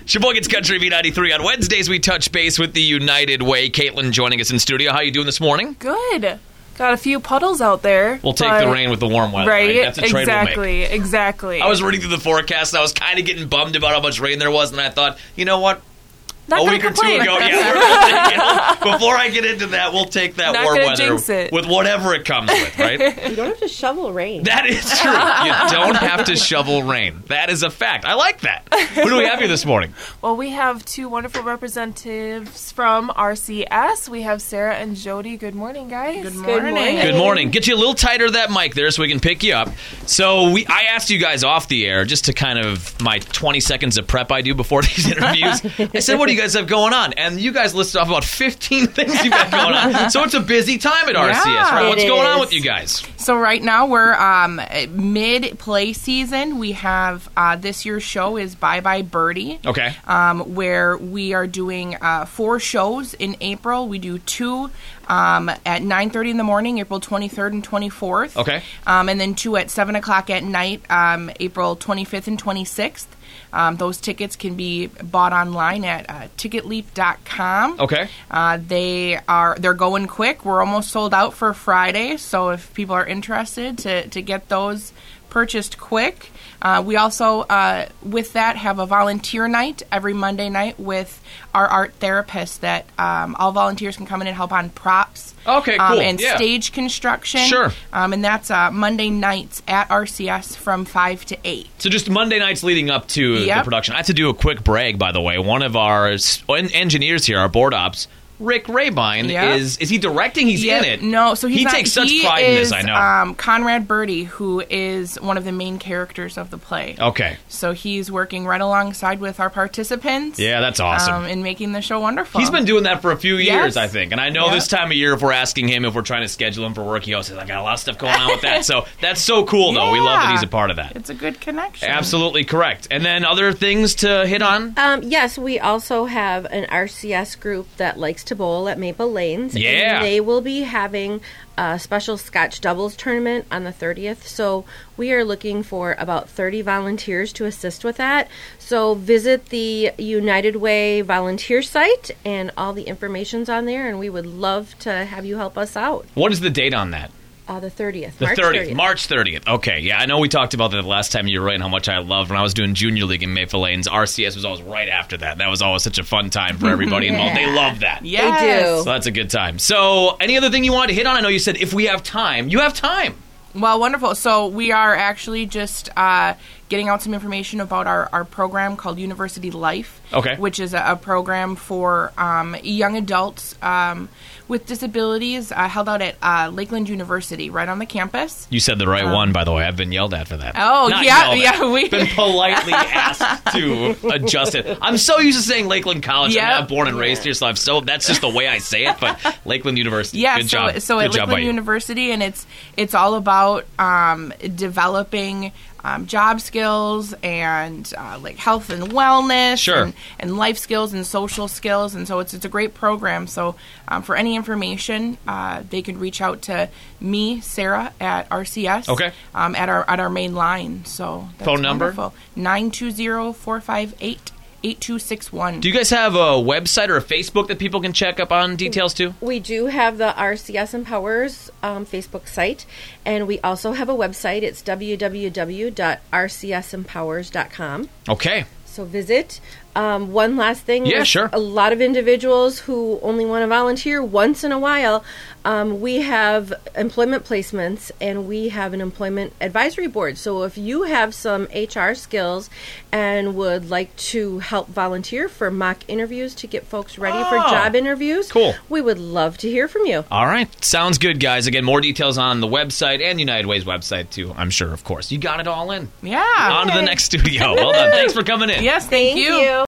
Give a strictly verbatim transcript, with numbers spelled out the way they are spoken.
Sheboygan's Country V ninety-three. On Wednesdays, we touch base with the United Way. Caitlin joining us in studio. How are you doing this morning? Good. Got a few puddles out there. We'll take the rain with the warm weather. Right? right? That's a trade exactly. we'll make. Exactly. I was reading through the forecast, and I was kind of getting bummed about how much rain there was, and I thought, you know what? Not a week complain. or two ago, yeah. We're you know, before I get into that, we'll take that Not warm gonna weather jinx it. with whatever it comes with, right? You don't have to shovel rain. That is true. You don't have to shovel rain. That is a fact. I like that. Who do we have here this morning? Well, we have two wonderful representatives from R C S. We have Sarah and Jody. Good morning, guys. Good morning. Good morning. Get you a little tighter to that mic there so we can pick you up. So we, I asked you guys off the air, just to kind of my twenty seconds of prep I do before these interviews. I said, what do you guys have going on? And you guys listed off about fifteen things you've got going on. So it's a busy time at R C S, Yeah, right? What's it going on is. with you guys? So right now we're um, mid-play season. We have uh, this year's show is Bye Bye Birdie. Okay. Um, where we are doing uh, four shows in April. We do two um, at nine thirty in the morning, April twenty-third and twenty-fourth. Okay. Um, and then two at seven o'clock at night, um, April twenty-fifth and twenty-sixth. Um, those tickets can be bought online at uh, ticket leap dot com. Okay. Uh, they are they're going quick. We're almost sold out for Friday, so if people are interested to to get those purchased quick. Uh, we also, uh, with that, have a volunteer night every Monday night with our art therapist that um, all volunteers can come in and help on props. Okay, cool. Um, and Yeah. stage construction. Sure. Um, and that's uh, Monday nights at R C S from five to eight. So just Monday nights leading up to Yep. the production. I have to do a quick brag, by the way. One of our s- en- engineers here, our board ops, Rick Rabine, Yep. is is he directing? He's Yep. in it. No, so he's he not, takes such he pride is, in this. I know. Um, Conrad Birdie, who is one of the main characters of the play. Okay. So he's working right alongside with our participants. Yeah, that's awesome. Um, and making the show wonderful. He's been doing that for a few Yes. years, I think. And I know Yep. this time of year, if we're asking him, if we're trying to schedule him for work, he always says, I got a lot of stuff going on with that. So that's so cool, though. We love that Yeah. he's a part of that. It's a good connection. Absolutely correct. And then other things to hit on? Um, yes, we also have an R C S group that likes to bowl at Maple Lanes. Yeah. And they will be having a special Scotch doubles tournament on the thirtieth. So we are looking for about thirty volunteers to assist with that. So visit the United Way volunteer site, and all the information's on there, and we would love to have you help us out. What is the date on that? Uh, the thirtieth. The March thirtieth. March thirtieth. Okay, yeah, I know we talked about that the last time you were right, and how much I loved when I was doing Junior League in Maple Lanes. R C S was always right after that. That was always such a fun time for everybody involved. They love that. Yes. They do. So that's a good time. So any other thing you wanted to hit on? I know you said if we have time. You have time. Well, wonderful. So we are actually just uh, getting out some information about our, our program called University Life. Okay. Which is a, a program for um, young adults um, with disabilities uh, held out at uh, Lakeland University, right on the campus. You said the right one, by the way. I've been yelled at for that. Oh, Not yeah, yelled yeah, at. we- been politely asked to adjust it. I'm so used to saying Lakeland College. Yep. I'm not born and raised here, so I'm so that's just the way I say it. But Lakeland University. Yeah, Good so job. so Good at job by Lakeland you. University, and it's it's all about um, developing um, job skills and uh, like health and wellness, Sure. and, and life skills and social skills, and so it's it's a great program. So um, for any information, uh, they can reach out to me, Sarah, at R C S. Okay. Um, at our at our main line. So that's Phone number? wonderful. nine two zero, four five eight, eight two six one. Do you guys have a website or a Facebook that people can check up on details to? We do have the R C S Empowers um, Facebook site, and we also have a website. It's w w w dot r c s empowers dot com. Okay. So visit. Um, one last thing. Yeah, with sure. A lot of individuals who only want to volunteer once in a while. Um, we have employment placements, and we have an employment advisory board. So if you have some H R skills and would like to help volunteer for mock interviews to get folks ready for Oh, job interviews, cool. we would love to hear from you. All right. Sounds good, guys. Again, more details on the website and United Way's website, too, I'm sure, of course. You got it all in. Yeah. On to the next studio. Well done. Thanks for coming in. Yes, thank, Thank you.